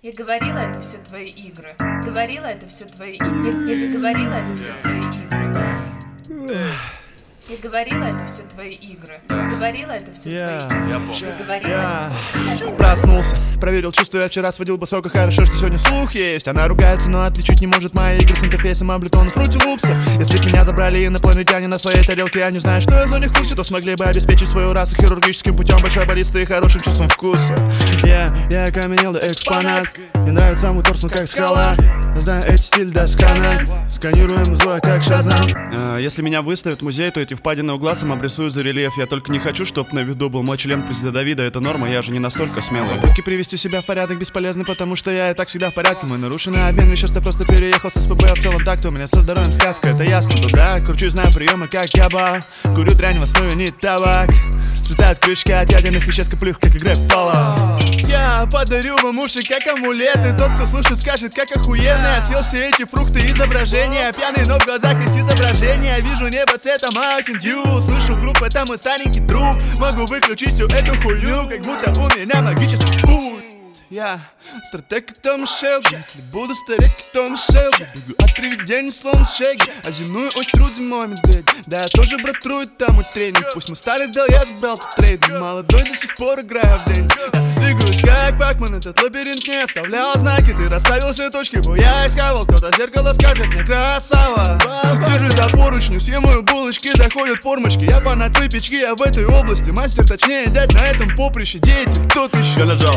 Я говорила, это все твои игры. Говорила, это все твои игры. Я говорила, это все твои игры. Я говорила, это все твои игры. Говорила, это все твои игры. Я говорила, Проснулся, проверил чувства, я вчера сводил босоко. Хорошо, что сегодня слух есть. Она ругается, но отличить не может мои игры с интерфейсом Ableton Fruity Loops. Если б меня забрали инопланетяне на своей тарелке, я не знаю, что я за них в курсе, то смогли бы обеспечить свою расу хирургическим путем большой бариста и хорошим чувством вкуса. Я окаменел до экспонат. Мне нравится мой торс, как скала. Я знаю эти стиль досконально. Сканируем злое, как Шазам. Если меня выставят в музей, то эти впадины угласом обрисую за рельеф. Я только не хочу, чтоб на виду был мой член президента Давида. Это норма, я же не настолько смелый. Попытки привести себя в порядок бесполезны, потому что я и так всегда в порядке. Мой нарушенный обмен веществ, я просто переехал с СПБ. А в целом так-то у меня со здоровьем сказка, это ясно. Туда кручу, знаю приемы, как яба. Курю дрянь, в основе не табак. Цветают крышки от ядерных веществ, коплю их, как игре в Fallout. Я подарю вам уши, как амулеты. Тот, кто слушает, скажет, как охуенно. Я съел все эти фрукты изображения. Пьяный, но в глазах есть изображение. Вижу небо цвета Mountain Dew. Слышу группу, это мой старенький друг. Могу выключить всю эту хуйню, как будто у меня магический пульт. Я стратег, как Том Шелби. Если буду стареть, как Том Шелби, бегу от привидений, словно Шеги. А земную ось тру зимой медведь. Да, я тоже брат трует там мой тренинг. Пусть мой старый сдал, я забрал тут трейдинг. Молодой до сих пор играю в день. Я двигаюсь как Пакман, этот лабиринт не оставлял знаки. Ты расставил все точки, бо я искавал. Кто-то в зеркало скажет мне красава. Держись за поручни, все мои булочки заходят в формочки. Я фанат выпечки, я в этой области мастер, точнее дядь на этом поприще. Деятель, кто-то еще. Я нажал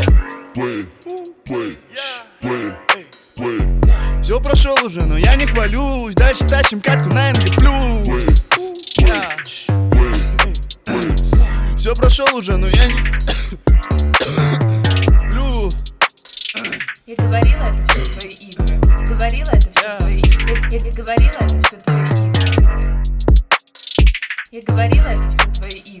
все прошел уже, но я не хвалюсь. Дальше тащим катку на НГ+. Все прошел уже, но я не Я говорила, это все твои игры. Говорила, это все твои игры. Я говорила, это все твои игры. Я говорила, это все твои игры.